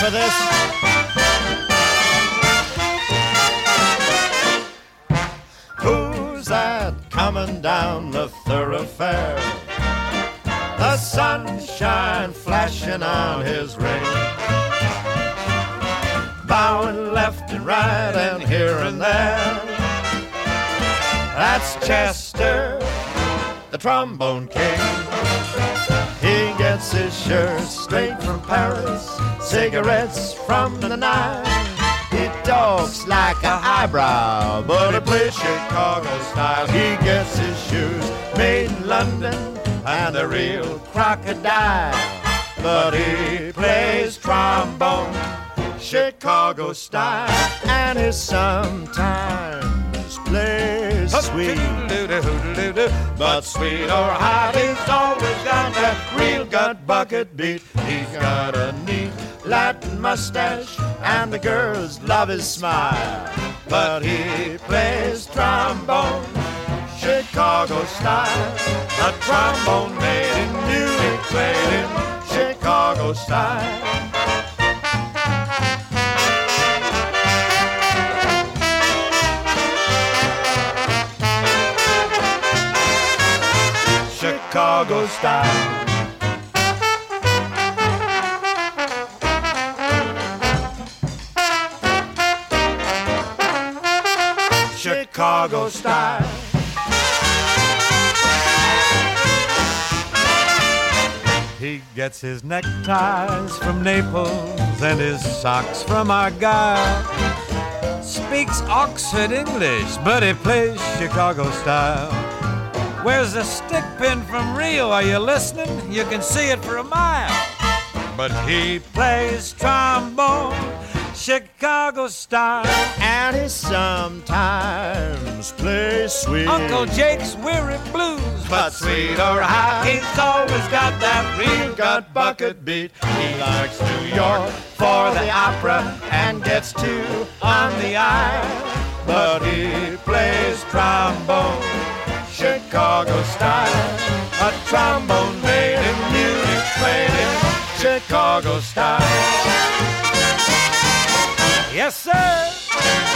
for this? Who's that coming down the thoroughfare? The sunshine flashing on his ring, bowing left and right and here and there. That's Chester, the trombone king. He gets his shirt straight from Paris, cigarettes from the Nile. He talks like a highbrow, but he plays Chicago style. He gets his shoes made in London and a real crocodile, but he plays trombone Chicago style, and he sometimes plays sweet. But sweet or hot, he's always got that real gut bucket beat. He's got a neat Latin mustache, and the girls love his smile. But he plays trombone Chicago style, a trombone made in Munich, played in Chicago style. Chicago style. Chicago style. He gets his neckties from Naples and his socks from Argyle. Speaks Oxford English, but he plays Chicago style. Wears a stick pin from Rio, are you listening? You can see it for a mile. But he plays trombone Chicago style, and he sometimes plays sweet. Uncle Jake's weary blues, but sweet or hot, he's always got that real gut bucket beat. He likes New York for the opera and gets 2 on the aisle, but he plays trombone Chicago style, a trombone made in Munich, played in Chicago style. Yes, sir.